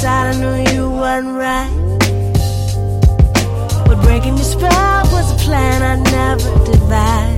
inside I knew you wasn't right. But breaking your spell was a plan I never devised.